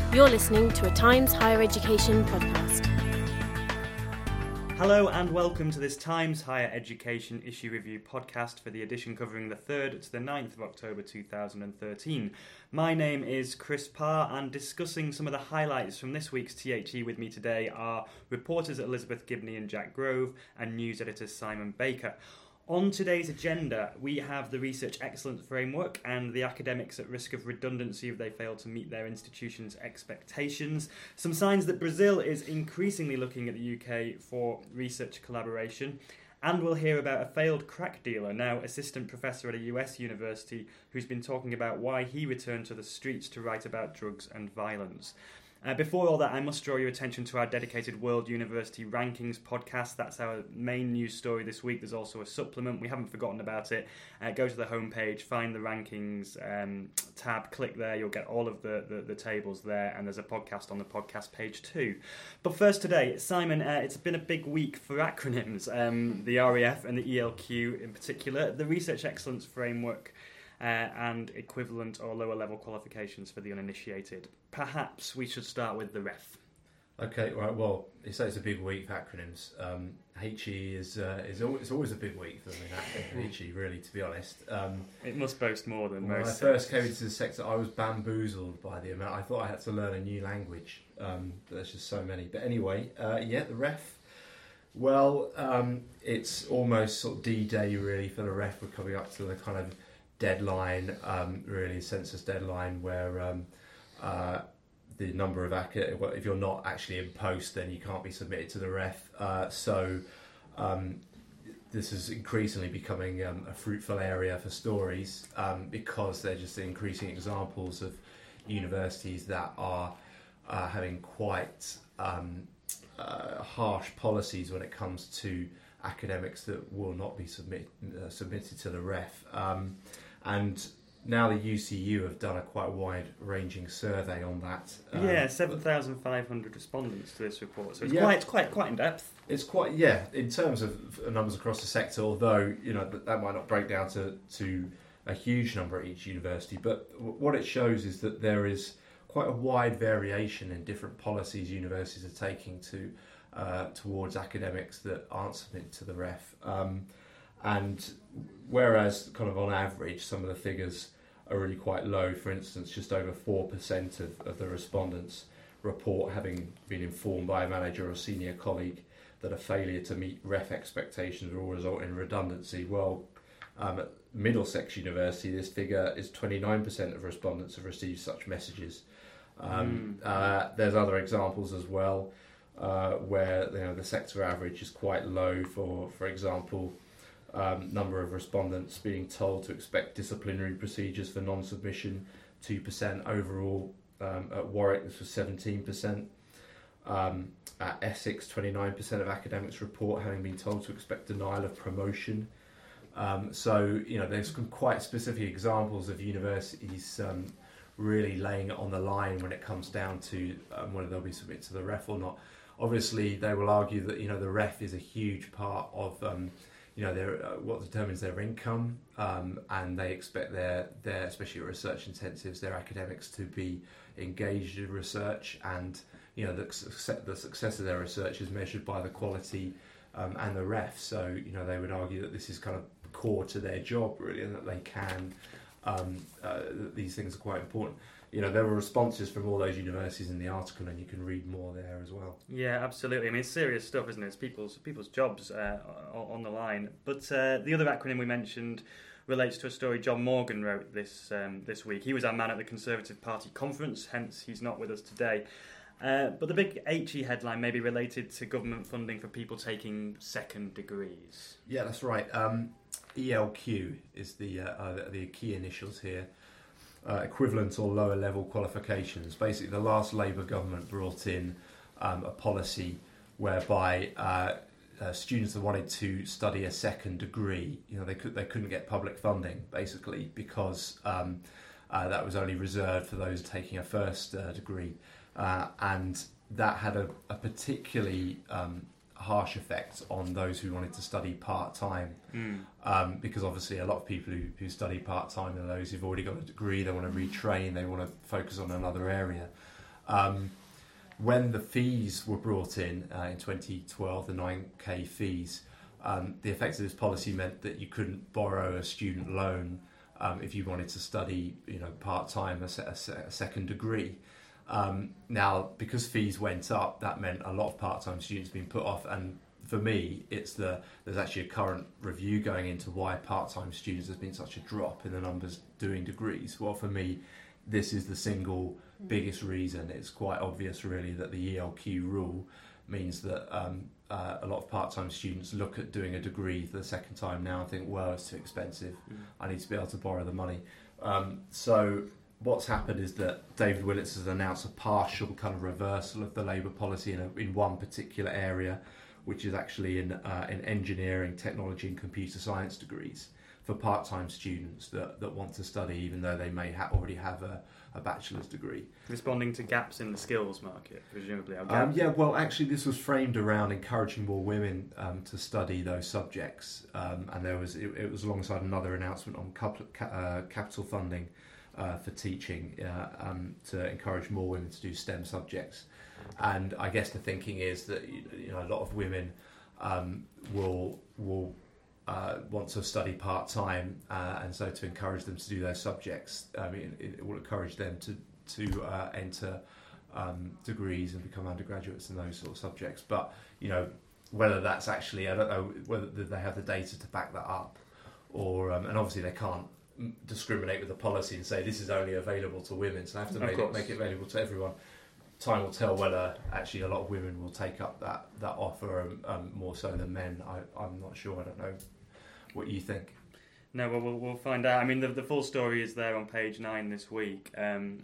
You're listening to a Times Higher Education podcast. Hello and welcome to this Times Higher Education issue review podcast for the edition covering the 3rd to the 9th of October 2013. My name is Chris Parr, and discussing some of the highlights from this week's THE with me today are reporters Elizabeth Gibney and Jack Grove and news editor Simon Baker. On today's agenda, we have the Research Excellence Framework and the academics at risk of redundancy if they fail to meet their institution's expectations. Some signs that Brazil is increasingly looking at the UK for research collaboration. And we'll hear about a failed crack dealer, now assistant professor at a US university, who's been talking about why he returned to the streets to write about drugs and violence. Before all that, I must draw your attention to our dedicated World University Rankings podcast. That's our main news story this week. There's also a supplement. We haven't forgotten about it. Go to the homepage, find the rankings tab, click there. You'll get all of the tables there, and there's a podcast on the podcast page too. But first today, Simon, it's been a big week for acronyms, the RAF and the ELQ in particular. The Research Excellence Framework and equivalent or lower level qualifications for the uninitiated. Perhaps we should start with the REF. Okay, right. Well, it's a big week for acronyms. HE is always a big week for HE, really, to be honest. It must boast more than when most. When I first came into the sector, I was bamboozled by the amount. I thought I had to learn a new language. But there's just so many. But anyway, the REF. Well, it's almost sort of D-Day really for the REF. We're coming up to the kind of deadline, really census deadline, where the number of if you're not actually in post, then you can't be submitted to the REF. So this is increasingly becoming a fruitful area for stories because they're just increasing examples of universities that are having quite harsh policies when it comes to academics that will not be submitted to the REF. And now the UCU have done a quite wide-ranging survey on that. 7,500 respondents to this report, so it's quite in depth. It's quite, in terms of numbers across the sector, although that might not break down to a huge number at each university. But what it shows is that there is quite a wide variation in different policies universities are taking towards academics that aren't submitted to the REF. And whereas kind of on average some of the figures are really quite low, for instance just over 4% of the respondents report having been informed by a manager or senior colleague that a failure to meet REF expectations will result in redundancy. Well, at Middlesex University this figure is 29% of respondents have received such messages. There's other examples as well where the sector average is quite low. For example, number of respondents being told to expect disciplinary procedures for non-submission, 2% overall. At Warwick this was 17%. At Essex 29% of academics report having been told to expect denial of promotion. So there's some quite specific examples of universities really laying it on the line when it comes down to whether they'll be submitted to the REF or not. Obviously, they will argue that the REF is a huge part of what determines their income, and they expect their especially research intensives, their academics to be engaged in research, and the success of their research is measured by the quality and the REF. So they would argue that this is kind of core to their job really, and that they can. That these things are quite important. There were responses from all those universities in the article, and you can read more there as well. Yeah, absolutely. I mean, it's serious stuff, isn't it? It's people's jobs on the line. But the other acronym we mentioned relates to a story John Morgan wrote this week. He was our man at the Conservative Party conference, hence he's not with us today. But the big HE headline may be related to government funding for people taking second degrees. Yeah, that's right. ELQ is the key initials here. Equivalent or lower level qualifications. Basically, the last Labour government brought in a policy whereby students that wanted to study a second degree, they couldn't get public funding, basically, because that was only reserved for those taking a first degree, and that had a particularly harsh effect on those who wanted to study part-time, because obviously a lot of people who study part-time are those who've already got a degree, they want to retrain, they want to focus on another area. When the fees were brought in 2012, the 9K fees, the effect of this policy meant that you couldn't borrow a student loan if you wanted to study, part-time, a second degree. Now, because fees went up, that meant a lot of part-time students being put off. And for me, there's actually a current review going into why part-time students has been such a drop in the numbers doing degrees. Well, for me, this is the single biggest reason. It's quite obvious, really, that the ELQ rule means that a lot of part-time students look at doing a degree for the second time now and think, well, it's too expensive. I need to be able to borrow the money. So what's happened is that David Willetts has announced a partial kind of reversal of the Labour policy in one particular area, which is actually in engineering, technology and computer science degrees for part-time students that want to study, even though they may already have a bachelor's degree. Responding to gaps in the skills market, presumably. Well, actually, this was framed around encouraging more women to study those subjects, and it was alongside another announcement on capital funding for teaching to encourage more women to do STEM subjects. And I guess the thinking is that a lot of women will want to study part-time, and so to encourage them to do those subjects, it will encourage them to enter degrees and become undergraduates in those sort of subjects. But whether that's actually, I don't know whether they have the data to back that up, or and obviously they can't discriminate with the policy and say this is only available to women, so they have to make it available to everyone. Time will tell whether actually a lot of women will take up that offer more so than men. I'm not sure. I don't know what you think. No, well, we'll find out. I mean, the full story is there on page 9 this week, and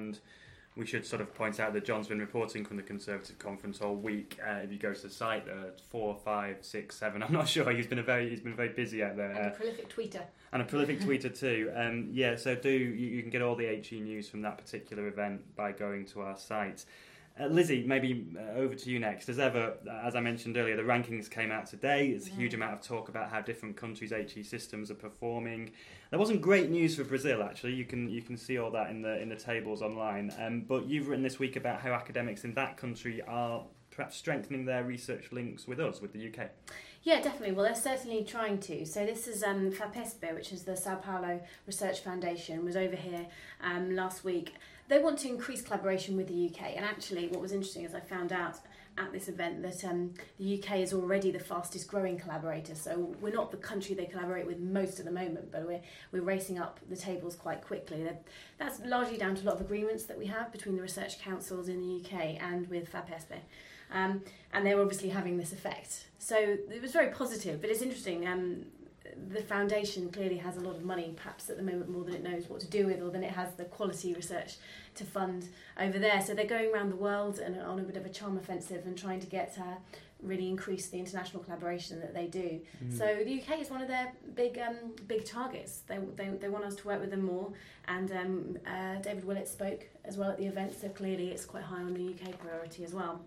we should sort of point out that John's been reporting from the Conservative conference all week. If you go to the site, 4, 5, 6, 7. I'm not sure. He's been very busy out there. And a prolific tweeter. And a prolific tweeter too. So you can get all the HE news from that particular event by going to our site. Lizzie, maybe over to you next. As ever, as I mentioned earlier, the rankings came out today. There's a huge amount of talk about how different countries' HE systems are performing. There wasn't great news for Brazil, actually. You can see all that in the tables online. But you've written this week about how academics in that country are perhaps strengthening their research links with us, with the UK. Yeah, definitely. Well, they're certainly trying to. So this is FAPESP, which is the Sao Paulo Research Foundation, was over here last week. They want to increase collaboration with the UK. And actually, what was interesting is I found out at this event that the UK is already the fastest growing collaborator. So we're not the country they collaborate with most at the moment, but we're racing up the tables quite quickly. That's largely down to a lot of agreements that we have between the research councils in the UK and with FAPESP. And they're obviously having this effect. So it was very positive, but it's interesting. The foundation clearly has a lot of money, perhaps at the moment more than it knows what to do with, or than it has the quality research to fund over there. So they're going around the world and on a bit of a charm offensive and trying to get really increase the international collaboration that they do. So the UK is one of their big targets. They want us to work with them more. And David Willett spoke as well at the event, so clearly it's quite high on the UK priority as well.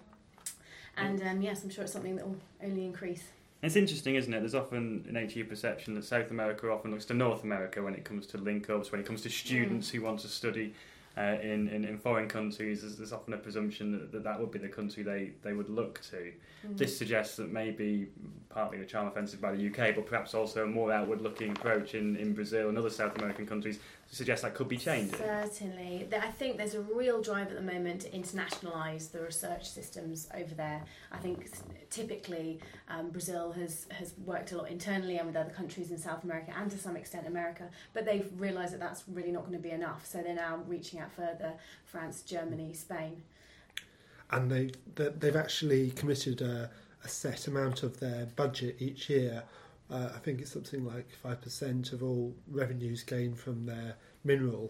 And yes, I'm sure it's something that will only increase. It's interesting, isn't it? There's often an HE perception that South America often looks to North America when it comes to link-ups, when it comes to students who want to study in foreign countries. There's often a presumption that would be the country they would look to. This suggests that maybe partly the charm offensive by the UK, but perhaps also a more outward-looking approach in Brazil and other South American countries suggests that could be changing. Certainly. I think there's a real drive at the moment to internationalise the research systems over there. I think typically Brazil has worked a lot internally and with other countries in South America and to some extent America, but they've realised that that's really not going to be enough. So they're now reaching out further, France, Germany, Spain. And they've actually committed a set amount of their budget each year. I think it's something like 5% of all revenues gained from their mineral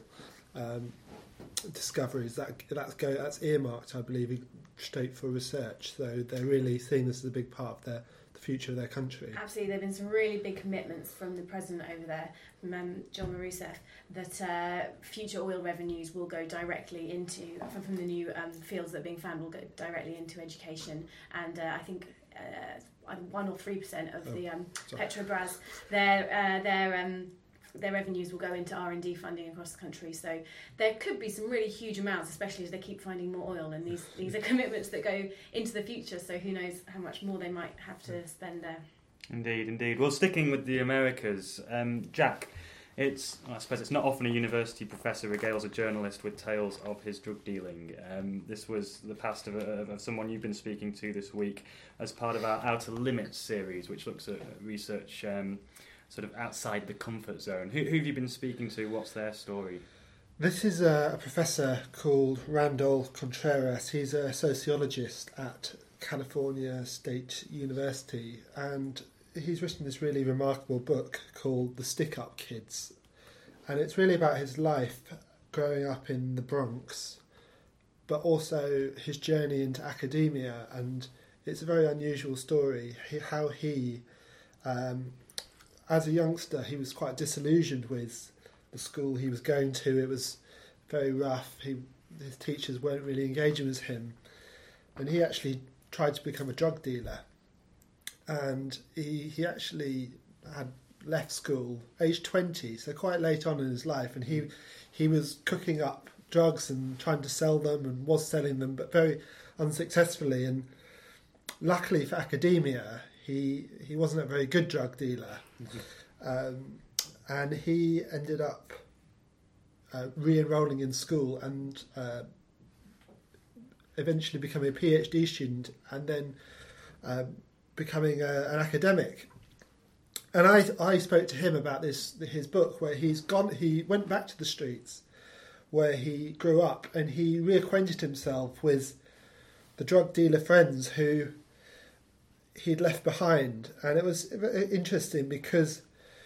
discoveries. That's earmarked, I believe, straight for research. So they're really seeing this as a big part of the future of their country. Absolutely, there have been some really big commitments from the president over there, from John Rousseff, that future oil revenues will go directly into, from the new fields that are being found, will go directly into education. And I think 1 or 3% of the Petrobras, their their revenues will go into R&D funding across the country. So there could be some really huge amounts, especially as they keep finding more oil. And these are commitments that go into the future. So who knows how much more they might have to spend there. Indeed. Well, sticking with the Americas, Jack, I suppose it's not often a university professor regales a journalist with tales of his drug dealing. This was the past of someone you've been speaking to this week as part of our Outer Limits series, which looks at research sort of outside the comfort zone. Who have you been speaking to? What's their story? This is a professor called Randall Contreras. He's a sociologist at California State University, and he's written this really remarkable book called The Stick-Up Kids, and it's really about his life growing up in the Bronx, but also his journey into academia. And it's a very unusual story, how he as a youngster, he was quite disillusioned with the school he was going to. It was very rough. His teachers weren't really engaging with him, and he actually tried to become a drug dealer. And he actually had left school aged 20, so quite late on in his life, and he was cooking up drugs and trying to sell them, and was selling them, but very unsuccessfully. And luckily for academia, he wasn't a very good drug dealer, and he ended up re-enrolling in school and eventually becoming a PhD student, and then becoming an academic. And I spoke to him about his book, where he went back to the streets where he grew up, and he reacquainted himself with the drug dealer friends who he'd left behind. And it was interesting because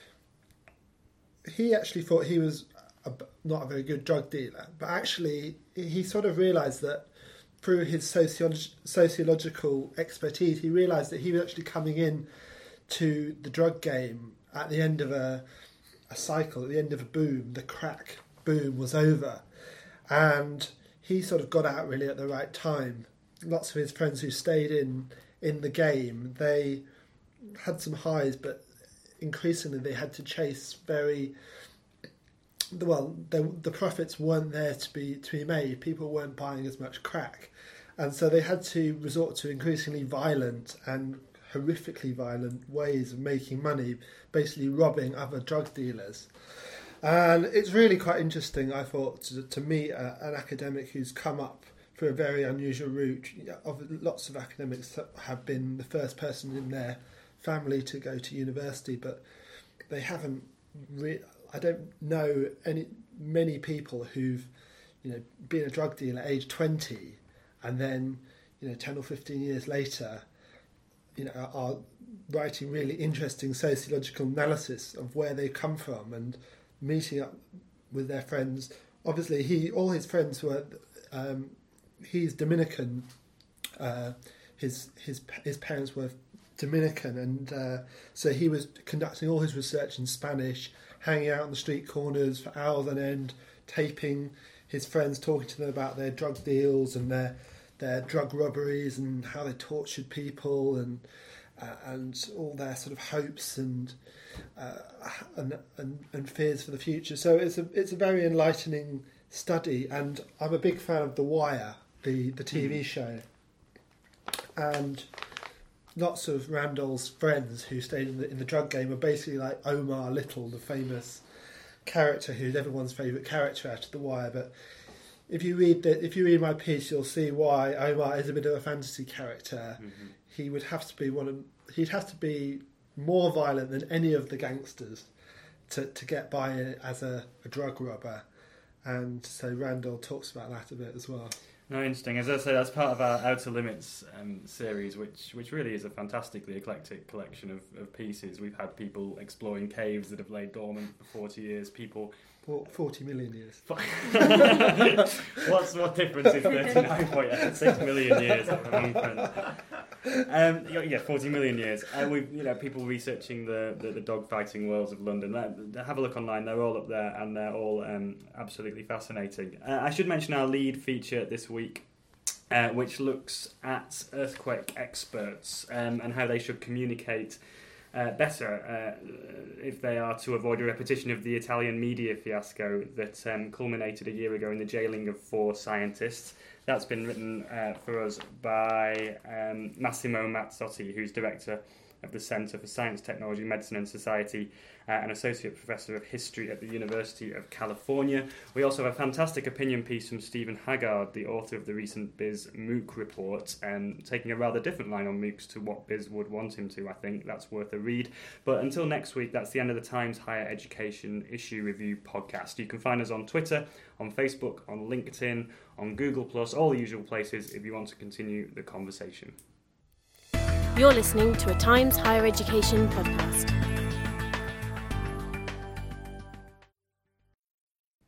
he actually thought he was not a very good drug dealer, but actually he sort of realised that through his sociological expertise, he realised that he was actually coming in to the drug game at the end of a cycle, at the end of a boom. The crack boom was over, and he sort of got out really at the right time. Lots of his friends who stayed in the game, they had some highs, but increasingly they had to chase the profits weren't there to be made. People weren't buying as much crack, and so they had to resort to increasingly violent and horrifically violent ways of making money, basically robbing other drug dealers. And it's really quite interesting, I thought, to meet an academic who's come up through a very unusual route. Lots of academics have been the first person in their family to go to university, but they haven't I don't know many people who've been a drug dealer at age 20 and then 10 or 15 years later are writing really interesting sociological analysis of where they come from and meeting up with their friends. Obviously, all his friends were. He's Dominican. His parents were Dominican, and so he was conducting all his research in Spanish, hanging out on the street corners for hours on end, taping his friends, talking to them about their drug deals and their drug robberies and how they tortured people and all their sort of hopes and fears for the future. So it's a very enlightening study, and I'm a big fan of The Wire, the TV show, and lots of Randall's friends who stayed in the drug game are basically like Omar Little, the famous character who's everyone's favourite character out of The Wire. But if you read my piece, you'll see why Omar is a bit of a fantasy character. Mm-hmm. He'd have to be more violent than any of the gangsters to get by as a drug robber. And so Randall talks about that a bit as well. No, interesting. As I say, that's part of our Outer Limits series, which really is a fantastically eclectic collection of pieces. We've had people exploring caves that have laid dormant for 40 years, people... 40 million years. What difference is 39.6 million years? 40 million years. We've people researching the dog fighting worlds of London. Have a look online; they're all up there, and they're all absolutely fascinating. I should mention our lead feature this week, which looks at earthquake experts and how they should communicate better if they are to avoid a repetition of the Italian media fiasco that culminated a year ago in the jailing of 4 scientists. That's been written for us by Massimo Mazzotti, who's director of the Centre for Science, Technology, Medicine and Society, an associate professor of history at the University of California. We also have a fantastic opinion piece from Stephen Haggard, the author of the recent BIS MOOC report, taking a rather different line on MOOCs to what BIS would want him to. I think that's worth a read. But until next week, that's the end of the Times Higher Education Issue Review podcast. You can find us on Twitter, on Facebook, on LinkedIn, on Google+, all the usual places if you want to continue the conversation. You're listening to a Times Higher Education podcast.